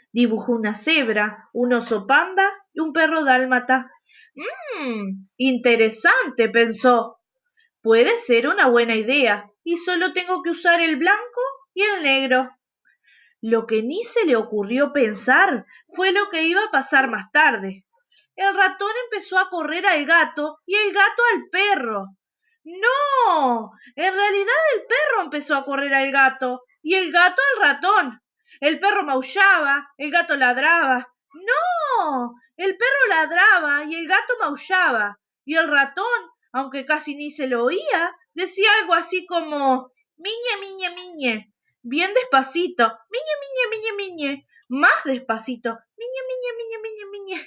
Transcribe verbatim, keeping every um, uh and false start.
Dibujó una cebra, un oso panda y un perro dálmata. Mmm, interesante, pensó. Puede ser una buena idea, y solo tengo que usar el blanco y el negro. Lo que ni se le ocurrió pensar fue lo que iba a pasar más tarde. El ratón empezó a correr al gato y el gato al perro. ¡No! En realidad el perro empezó a correr al gato y el gato al ratón. El perro maullaba, el gato ladraba. ¡No! El perro ladraba y el gato maullaba. Y el ratón, aunque casi ni se lo oía, decía algo así como miñe, miñe, miñe. Bien despacito. Miñe, miñe, miñe, miñe. Más despacito. Miñe, miñe, miñe, miñe, miñe.